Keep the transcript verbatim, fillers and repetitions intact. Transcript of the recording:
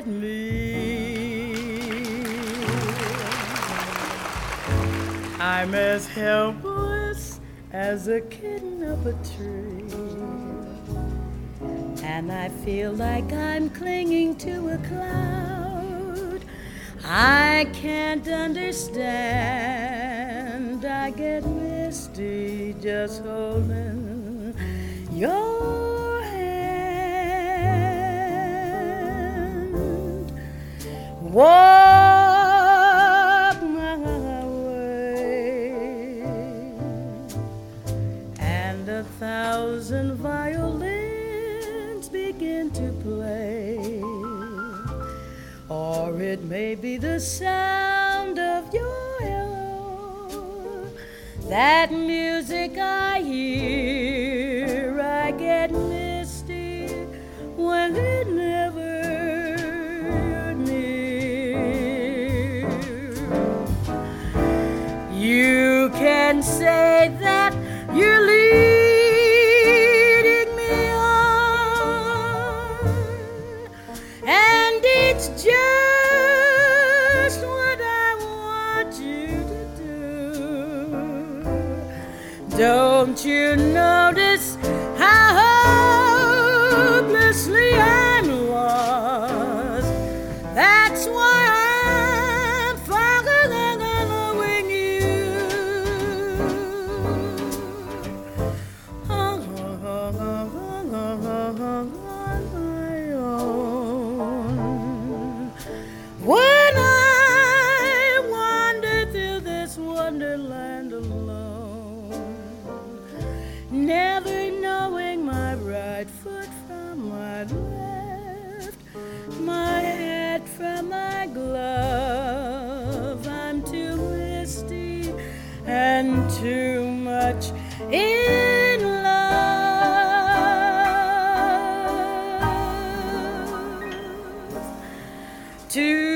get me. I'm as helpless as a kitten up a tree, and I feel like I'm clinging to a cloud. I can't understand. I get misty just holding your hand. Walk my way, and a thousand violins begin to play. Or it may be the sound of your hello, that music I hear. I get misty when it never near. You can say that you're leading me on, and it's just what I want you to do. Don't you notice how hopelessly I'm lost? That's why I'm following you. On my own. When I wander through this wonderland alone, never knowing my right foot from my left, my hat from my glove, I'm too misty and too much in love to